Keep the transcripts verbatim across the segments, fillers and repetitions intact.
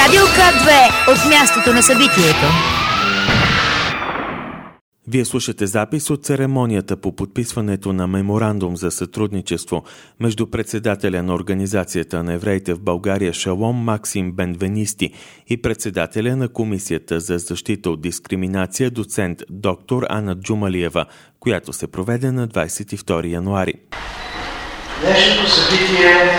Радио К две от мястото на събитието. Вие слушате запис от церемонията по подписването на меморандум за сътрудничество между председателя на Организацията на евреите в България Шалом Максим Бенвенисти и председателя на Комисията за защита от дискриминация доцент доктор Ана Джумалиева, която се проведе на двадесет и втори януари. Днешното събитие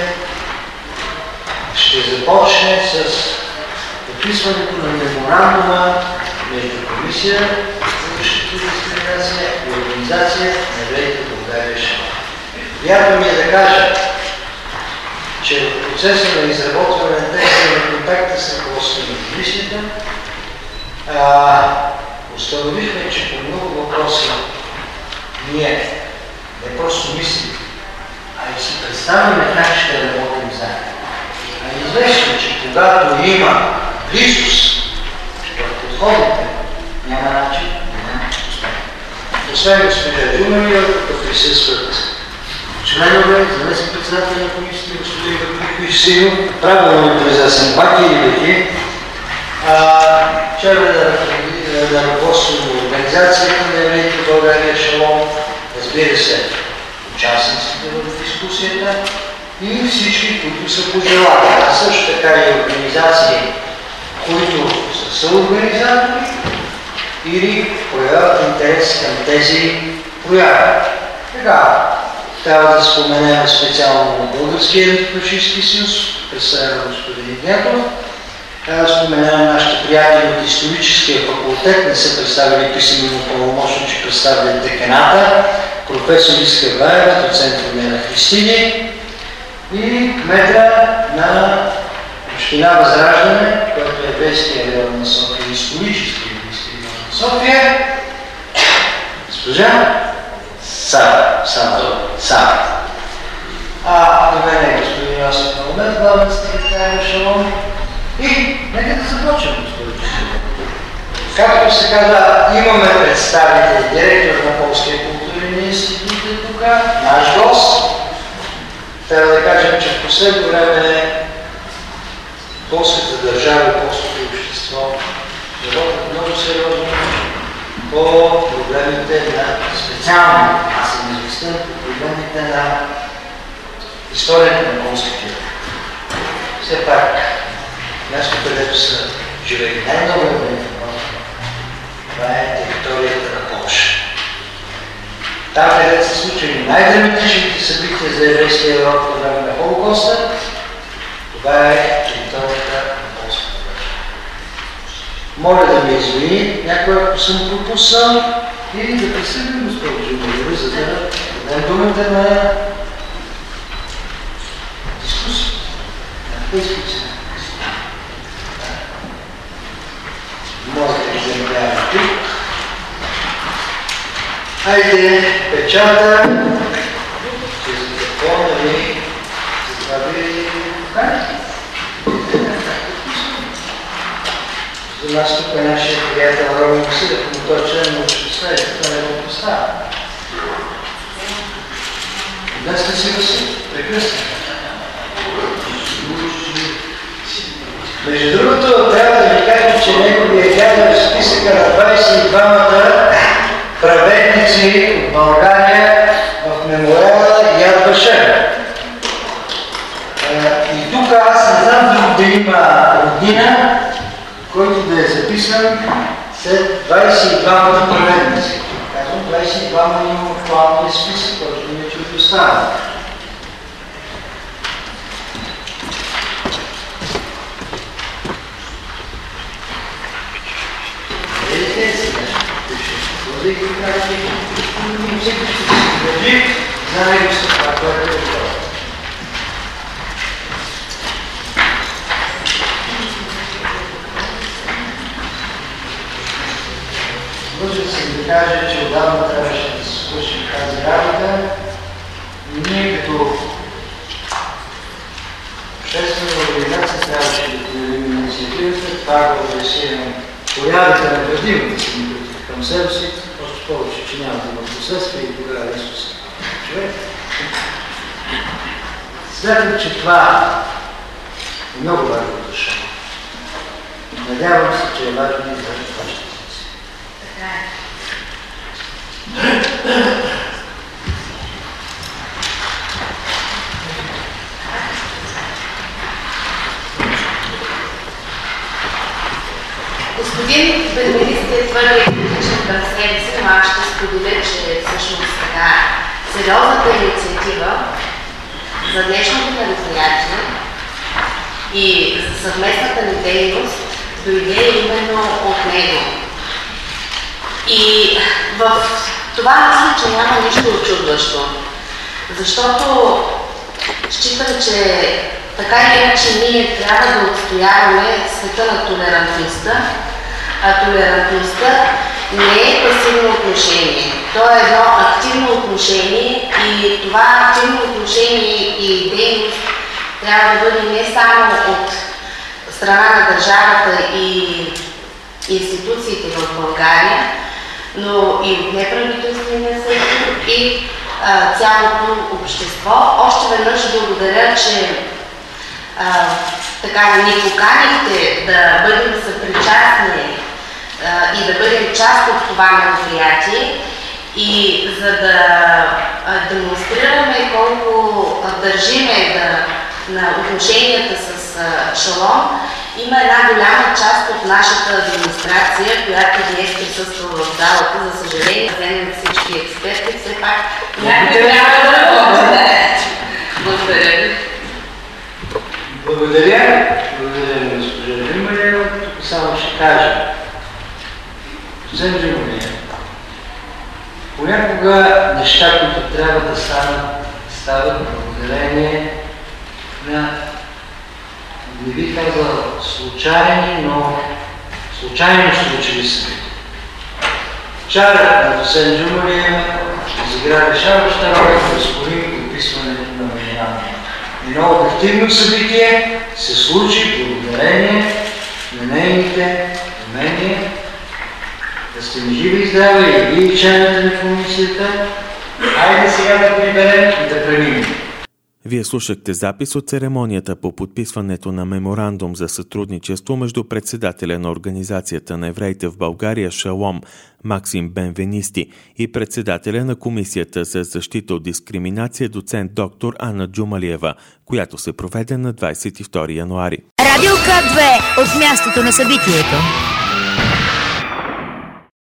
ще започне с подписването на меморандума между Комисия за защита от дискриминация и Организация на евреите в България Шалом. Приятно ми е да кажа, че в процеса на изработване на текста на контакта с ръководството на комисията установихме, че по много въпроси ние не просто мислим, а и си представяме как ще работим заедно. А известно, че когато има близост в подходите, няма начин да успеем. Освен госпожа Джумалиева, като присъстват членове, заместник председател на комисията, господин Върхович Синов, правилно произнасям Баки или Беки, членове на ръководството на Организацията на евреите в България Шалом, разбира се, участниците в дискусията и всички, които са пожелали, а също така и организации, които са съорганизатори или проявяват интерес към тези прояви. Така, трябва да споменем специално на Българския антифашистски съюз, представен господин Игнатов. Трябва да споменем нашите приятели от историческия факултет, не са представили писмено пълномощно, че представят деканата, професор Иска Баева, доцент Румена Христини и кмета на община Възраждане, който е еврейския район на София, исторически еврейски район на София, госпожа Сава, Сава, Сава. А до мен е господин Йосиф Малмет, главен секретар на Шалом. И нека да започнем, господин Шалом. Както се казва, имаме представител, директор на Полския културен институт е тук, наш гост. Трябва да кажем, че в последно време полската държава и полското общество работят много сериозно по проблемите на специално, аз съм известен, по проблемите на историята на полските. Все пак, място, където са живели най-много евреи, това е територията на Полша. Там, където са случили най-драматичните събития за еврейския народ по време на Холокоста, това е територията на полската държава. Моля да ме извини, някой ако съм пропуснал, и да пристъпим, госпожо Жумалиева, за да дадем думата на дискусия. На дискусия. Можете да замеряваме тук. Хайде, печата, че за какво, нали, за това ви поканите. За нас тук е нашия приятел Роман Василев, но той е член на общността и това не го поставя. Днес не си Васил, прекръстен. Между другото, трябва да ви кажа, че неговия дядо е в списъка на двадесет и двамата праведници от България в мемориала Яд Вашем. И тук аз не знам друг да има родина, който да е записан след двадесет и двамата праведници. Казвам, двадесет и двама има актуалния списък, който ми е чуто става. Видите сега? Влади ги кажи, всеки ще се държи, за него се това, което е това. Длъжен съм да кажа, че отдавна трябваше да се свършим тази работа и ние като обществена организация трябваше да проявим инициативата, това го адресирам порядъка на градивната си към себе си, още повече, че няма да има последствия и тогава Исус е човек. Смятам, че това е много важно решение. Надявам се, че е важно да изгражда вашата позиция. Така е. Господин Бенвенисти е твърде критичен към себе си, но аз ще споделя, че всъщност така сериозната инициатива за днешното мероприятие и за съвместната ни дейност дойде именно от него. И в това мисля, че няма нищо очудващо, защото считам, че така или иначе ние трябва да отстояваме света на толерантността, а толерантността не е пасивно отношение. То е едно активно отношение и това активно отношение и дейност трябва да бъде не само от страна на държавата и институциите в България, но и от неправителствения сектор и а, цялото общество. Още веднъж благодаря, че а, така ни поканихте да бъдем съпричастни а, и да бъдем част от това мероприятие и за да а, демонстрираме колко а, държиме да, на отношенията с а, Шалом. Има една голяма част от нашата администрация, която днес присъства в залата. За съжаление, вземем всички експерти, все пак някой трябва да работи. Благодаря ви. Благодаря. Благодаря на госпожа Джумалиева. Тук само ще кажа. Госпожа Джумалиева, понякога неща, които трябва да станат, стават благодарение на, не бих казал случайни, но случайно случили събития. Вчера на доцент Джумалиева изигра решаваща роля в ускори подписването на меморандума. Едно обективно събитие се случи благодарение на нейните умения. Да сте ми живи и здрави и вие членовете на комисията. Хайде сега да приберем и да преминем. Вие слушахте запис от церемонията по подписването на меморандум за сътрудничество между председателя на Организацията на евреите в България Шалом Максим Бенвенисти и председателя на Комисията за защита от дискриминация доцент доктор Ана Джумалиева, която се проведе на двадесет и втори януари. Радио К две от мястото на събитието.